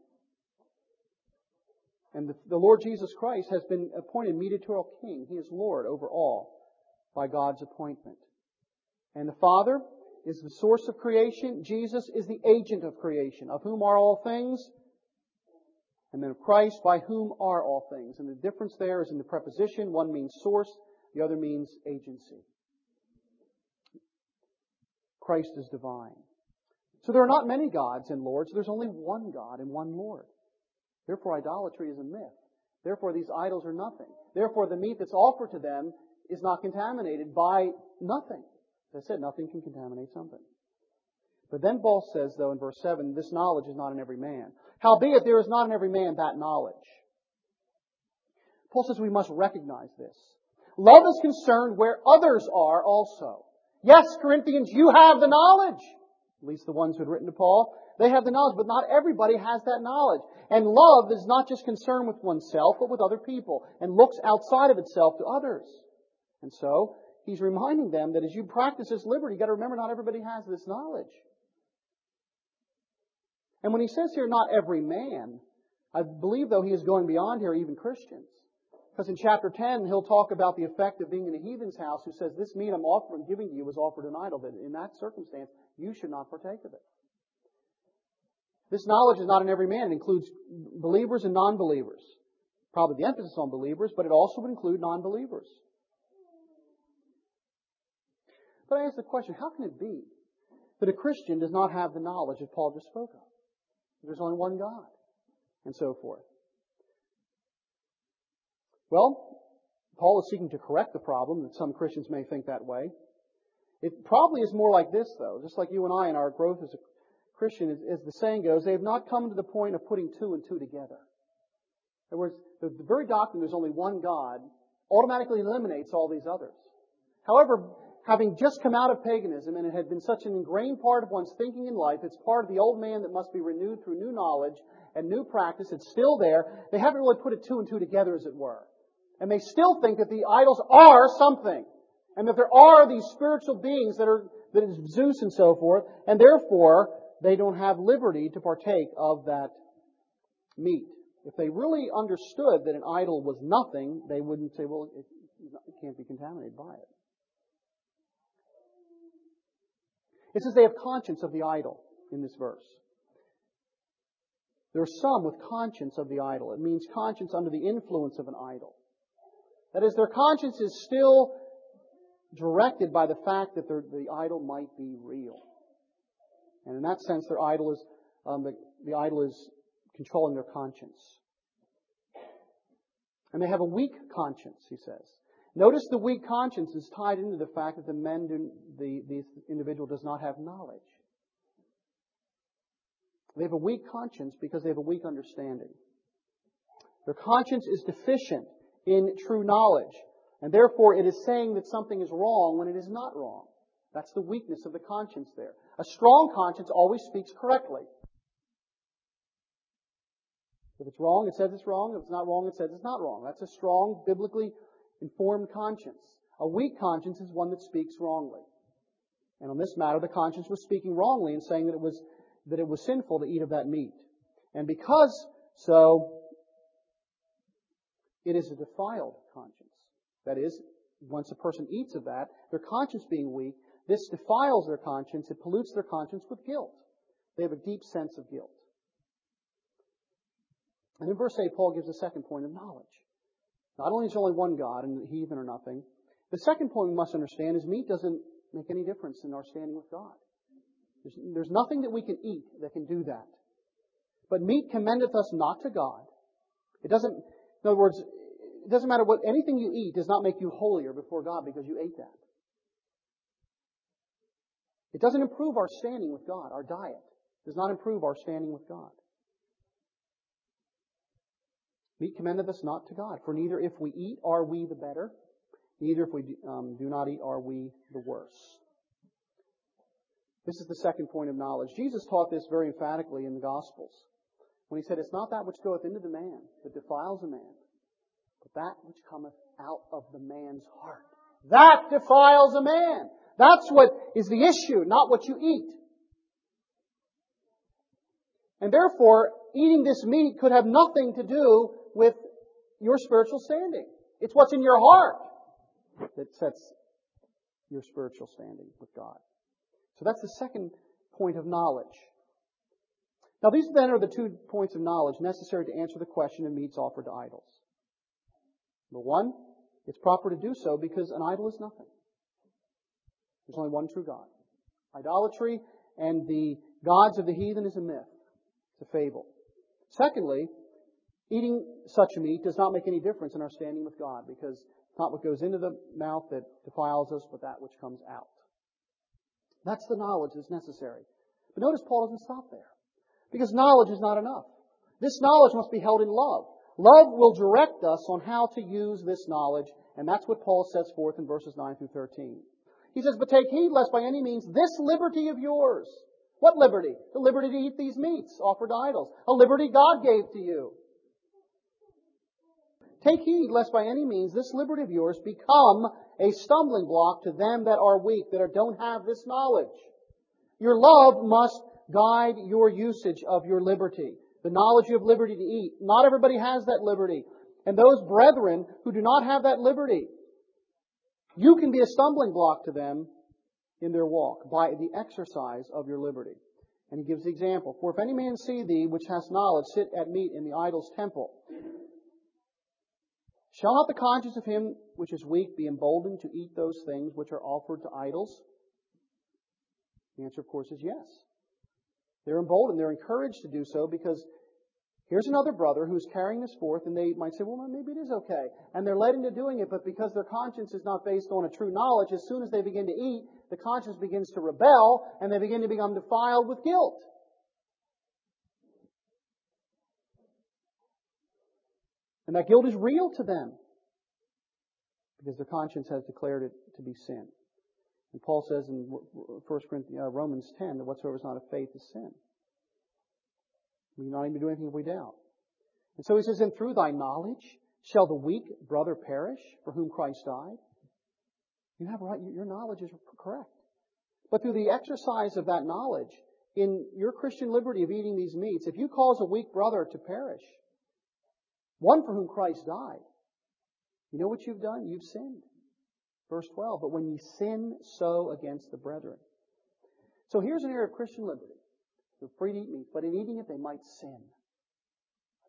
And the, the Lord Jesus Christ has been appointed mediatorial king. He is Lord over all by God's appointment. And the Father is the source of creation. Jesus is the agent of creation, of whom are all things. And then Christ, by whom are all things. And the difference there is in the preposition. One means source, the other means agency. Christ is divine. So there are not many gods and lords. There's only one God and one Lord. Therefore, idolatry is a myth. Therefore, these idols are nothing. Therefore, the meat that's offered to them is not contaminated by nothing. As I said, nothing can contaminate something. But then Paul says, though, in verse seven, this knowledge is not in every man. Howbeit, there is not in every man that knowledge. Paul says we must recognize this. Love is concerned where others are also. Yes, Corinthians, you have the knowledge. At least the ones who had written to Paul. They have the knowledge, but not everybody has that knowledge. And love is not just concerned with oneself, but with other people, and looks outside of itself to others. And so, he's reminding them that as you practice this liberty, you've got to remember not everybody has this knowledge. And when he says here, not every man, I believe, though, he is going beyond here, even Christians. Because in chapter ten, he'll talk about the effect of being in a heathen's house who says, this meat I'm offering, giving to you was offered an idol, that in that circumstance, you should not partake of it. This knowledge is not in every man. It includes believers and non-believers. Probably the emphasis on believers, but it also would include non-believers. But I ask the question, how can it be that a Christian does not have the knowledge that Paul just spoke of? There's only one God, and so forth. Well, Paul is seeking to correct the problem that some Christians may think that way. It probably is more like this, though. Just like you and I in our growth as a Christian, as the saying goes, they have not come to the point of putting two and two together. In other words, the, the very doctrine there's only one God automatically eliminates all these others. However, having just come out of paganism, and it had been such an ingrained part of one's thinking in life, it's part of the old man that must be renewed through new knowledge and new practice. It's still there. They haven't really put it two and two together, as it were. And they still think that the idols are something. And that there are these spiritual beings that are, that is Zeus and so forth. And therefore, they don't have liberty to partake of that meat. If they really understood that an idol was nothing, they wouldn't say, well, it, it can't be contaminated by it. It says they have conscience of the idol in this verse. There are some with conscience of the idol. It means conscience under the influence of an idol. That is, their conscience is still directed by the fact that the idol might be real. And in that sense, their idol is, um, the, the idol is controlling their conscience. And they have a weak conscience, he says. Notice the weak conscience is tied into the fact that the men do, the, the individual does not have knowledge. They have a weak conscience because they have a weak understanding. Their conscience is deficient in true knowledge. And therefore it is saying that something is wrong when it is not wrong. That's the weakness of the conscience there. A strong conscience always speaks correctly. If it's wrong, it says it's wrong. If it's not wrong, it says it's not wrong. That's a strong, biblically informed conscience. A weak conscience is one that speaks wrongly. And on this matter, the conscience was speaking wrongly and saying that it was that it was sinful to eat of that meat. And because so, it is a defiled conscience. That is, once a person eats of that, their conscience being weak, this defiles their conscience, it pollutes their conscience with guilt. They have a deep sense of guilt. And in verse eight, Paul gives a second point of knowledge. Not only is there only one God and the heathen are nothing, the second point we must understand is meat doesn't make any difference in our standing with God. There's, there's nothing that we can eat that can do that. But meat commendeth us not to God. It doesn't, in other words, it doesn't matter what, anything you eat does not make you holier before God because you ate that. It doesn't improve our standing with God. Our diet does not improve our standing with God. Meat commendeth us not to God. For neither if we eat are we the better, neither if we do, um, do not eat are we the worse. This is the second point of knowledge. Jesus taught this very emphatically in the Gospels when he said, it's not that which goeth into the man that defiles a man, but that which cometh out of the man's heart. That defiles a man. That's what is the issue, not what you eat. And therefore, eating this meat could have nothing to do with your spiritual standing. It's what's in your heart that sets your spiritual standing with God. So that's the second point of knowledge. Now these then are the two points of knowledge necessary to answer the question of meats offered to idols. Number one, it's proper to do so because an idol is nothing. There's only one true God. Idolatry and the gods of the heathen is a myth. It's a fable. Secondly, eating such a meat does not make any difference in our standing with God because it's not what goes into the mouth that defiles us, but that which comes out. That's the knowledge that's necessary. But notice Paul doesn't stop there. Because knowledge is not enough. This knowledge must be held in love. Love will direct us on how to use this knowledge, and that's what Paul sets forth in verses nine through thirteen. He says, but take heed lest by any means this liberty of yours. What liberty? The liberty to eat these meats offered to idols. A liberty God gave to you. Take heed lest by any means this liberty of yours become a stumbling block to them that are weak, that don't have this knowledge. Your love must guide your usage of your liberty. The knowledge you have liberty to eat. Not everybody has that liberty. And those brethren who do not have that liberty, you can be a stumbling block to them in their walk by the exercise of your liberty. And he gives the example. For if any man see thee, which hast knowledge, sit at meat in the idol's temple, shall not the conscience of him which is weak be emboldened to eat those things which are offered to idols? The answer, of course, is yes. They're emboldened, they're encouraged to do so because here's another brother who's carrying this forth, and they might say, well, maybe it is okay. And they're led into doing it, but because their conscience is not based on a true knowledge, as soon as they begin to eat, the conscience begins to rebel, and they begin to become defiled with guilt. And that guilt is real to them because their conscience has declared it to be sin. And Paul says in First Corinthians, uh, Romans ten that whatsoever is not of faith is sin. We do not even do anything if we doubt. And so he says, and through thy knowledge shall the weak brother perish for whom Christ died? You have right, your knowledge is correct. But through the exercise of that knowledge, in your Christian liberty of eating these meats, if you cause a weak brother to perish, one for whom Christ died, you know what you've done? You've sinned. Verse twelve, but when ye sin so against the brethren. So here's an area of Christian liberty. They're free to eat meat, but in eating it they might sin.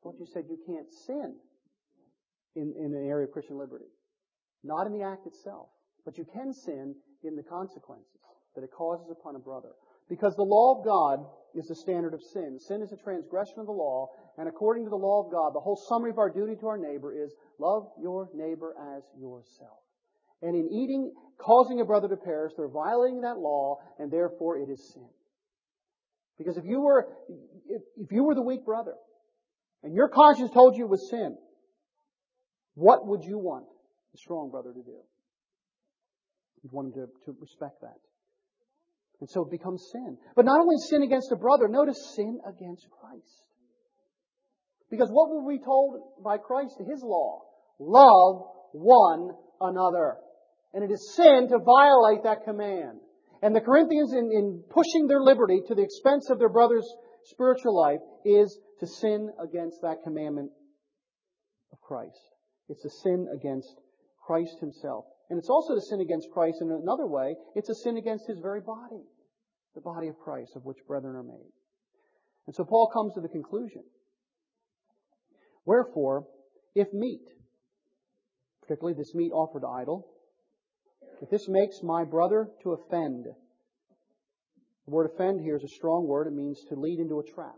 I thought you said you can't sin in, in an area of Christian liberty. Not in the act itself. But you can sin in the consequences that it causes upon a brother. Because the law of God is the standard of sin. Sin is a transgression of the law, and according to the law of God, the whole summary of our duty to our neighbor is love your neighbor as yourself. And in eating, causing a brother to perish, they're violating that law, and therefore it is sin. Because if you were, if, if you were the weak brother, and your conscience told you it was sin, what would you want the strong brother to do? You'd want him to, to respect that. And so it becomes sin. But not only sin against a brother, notice sin against Christ. Because what were we told by Christ to His law? Love one another. And it is sin to violate that command. And the Corinthians, in, in pushing their liberty to the expense of their brother's spiritual life, is to sin against that commandment of Christ. It's a sin against Christ Himself. And it's also to sin against Christ in another way. It's a sin against His very body. The body of Christ, of which brethren are made. And so Paul comes to the conclusion. Wherefore, if meat, particularly this meat offered to idol, if this makes my brother to offend, the word offend here is a strong word. It means to lead into a trap.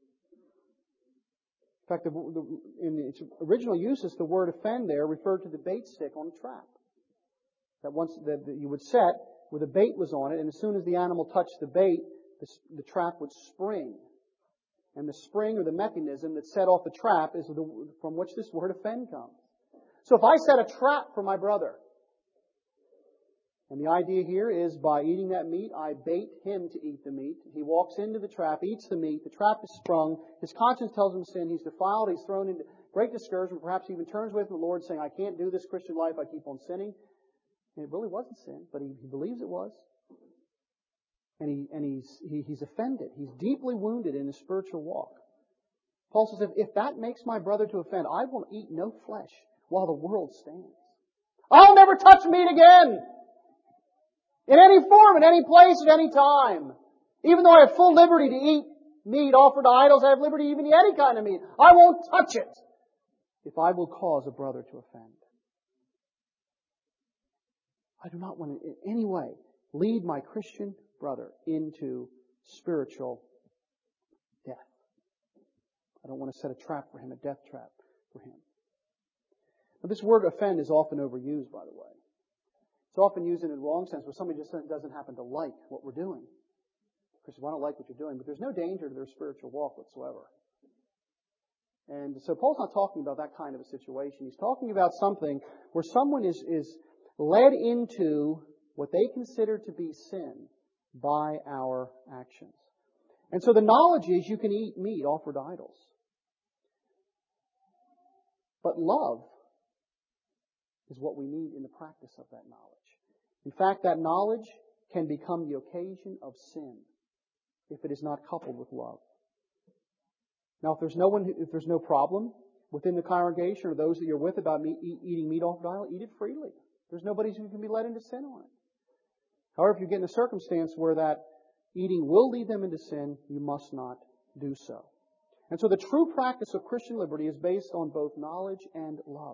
In fact, the, the, in its original uses, the word offend there referred to the bait stick on a trap. That once that, that you would set where the bait was on it, and as soon as the animal touched the bait, the, the trap would spring. And the spring or the mechanism that set off the trap is the, from which this word offend comes. So if I set a trap for my brother, and the idea here is by eating that meat, I bait him to eat the meat. He walks into the trap, eats the meat, the trap is sprung, his conscience tells him sin, he's defiled, he's thrown into great discouragement, perhaps he even turns away from the Lord saying, I can't do this Christian life, I keep on sinning. And it really wasn't sin, but he, he believes it was. And he and he's he, he's offended. He's deeply wounded in his spiritual walk. Paul says, if, if that makes my brother to offend, I will eat no flesh while the world stands. I'll never touch meat again! In any form, in any place, at any time. Even though I have full liberty to eat meat offered to idols, I have liberty even to eat any kind of meat. I won't touch it if I will cause a brother to offend. I do not want to in any way lead my Christian brother into spiritual death. I don't want to set a trap for him, a death trap for him. Now, this word offend is often overused, by the way. It's often used in a wrong sense where somebody just doesn't happen to like what we're doing. Christians, well, I don't like what you're doing, but there's no danger to their spiritual walk whatsoever. And so Paul's not talking about that kind of a situation. He's talking about something where someone is, is led into what they consider to be sin by our actions. And so the knowledge is you can eat meat offered to idols. But love is what we need in the practice of that knowledge. In fact, that knowledge can become the occasion of sin if it is not coupled with love. Now, if there's no one, if there's no problem within the congregation or those that you're with about meat, eating meat offered to idols, eat it freely. There's nobody who can be led into sin on it. However, if you get in a circumstance where that eating will lead them into sin, you must not do so. And so the true practice of Christian liberty is based on both knowledge and love.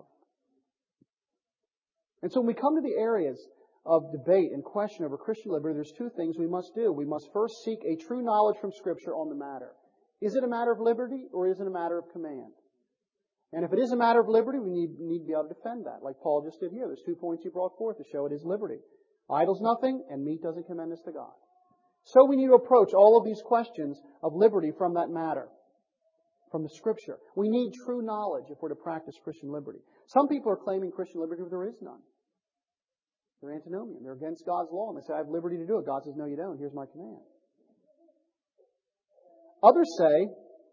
And so when we come to the areas of debate and question over Christian liberty, there's two things we must do. We must first seek a true knowledge from Scripture on the matter. Is it a matter of liberty or is it a matter of command? And if it is a matter of liberty, we need, need to be able to defend that, like Paul just did here. There's two points he brought forth to show it is liberty. Idols nothing, and meat doesn't commend us to God. So we need to approach all of these questions of liberty from that matter, from the Scripture. We need true knowledge if we're to practice Christian liberty. Some people are claiming Christian liberty, but there is none. They're antinomian. They're against God's law, and they say, I have liberty to do it. God says, no, you don't. Here's my command. Others say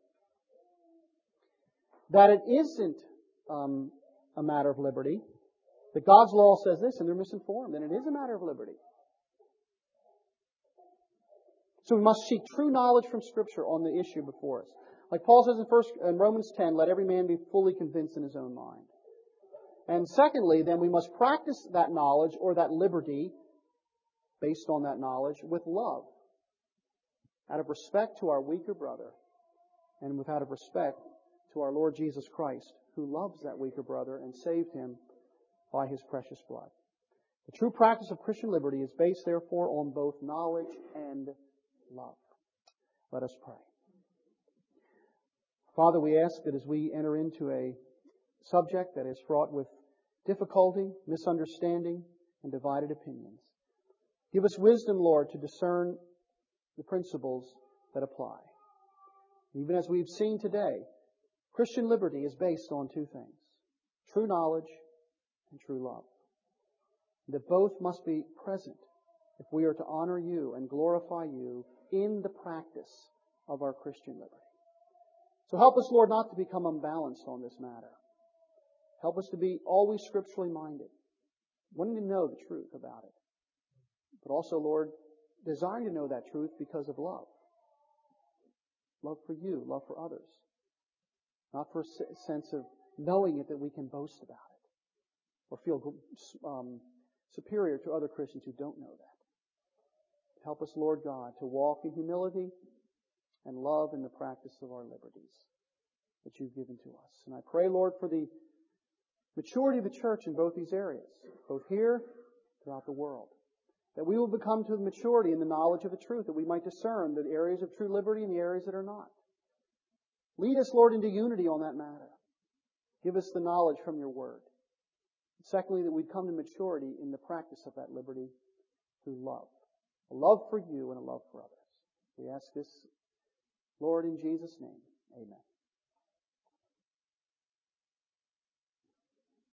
that it isn't um, a matter of liberty, that God's law says this, and they're misinformed, and it is a matter of liberty. So we must seek true knowledge from Scripture on the issue before us. Like Paul says in, first, in Romans ten, let every man be fully convinced in his own mind. And secondly, then we must practice that knowledge or that liberty based on that knowledge with love, out of respect to our weaker brother and with out of respect to our Lord Jesus Christ, who loves that weaker brother and saved him by His precious blood. The true practice of Christian liberty is based, therefore, on both knowledge and love. Let us pray. Father, we ask that as we enter into a subject that is fraught with difficulty, misunderstanding, and divided opinions, give us wisdom, Lord, to discern the principles that apply. Even as we've seen today, Christian liberty is based on two things: true knowledge and true love. That both must be present if we are to honor You and glorify You in the practice of our Christian liberty. So help us, Lord, not to become unbalanced on this matter. Help us to be always scripturally minded, wanting to know the truth about it. But also, Lord, desiring to know that truth because of love. Love for You, love for others. Not for a sense of knowing it that we can boast about it or feel um, superior to other Christians who don't know that. Help us, Lord God, to walk in humility and love in the practice of our liberties that You've given to us. And I pray, Lord, for the maturity of the church in both these areas, both here, throughout the world. That we will become to maturity in the knowledge of the truth, that we might discern the areas of true liberty and the areas that are not. Lead us, Lord, into unity on that matter. Give us the knowledge from Your Word. Secondly, that we'd come to maturity in the practice of that liberty through love. A love for You and a love for others. We ask this, Lord, in Jesus' name. Amen.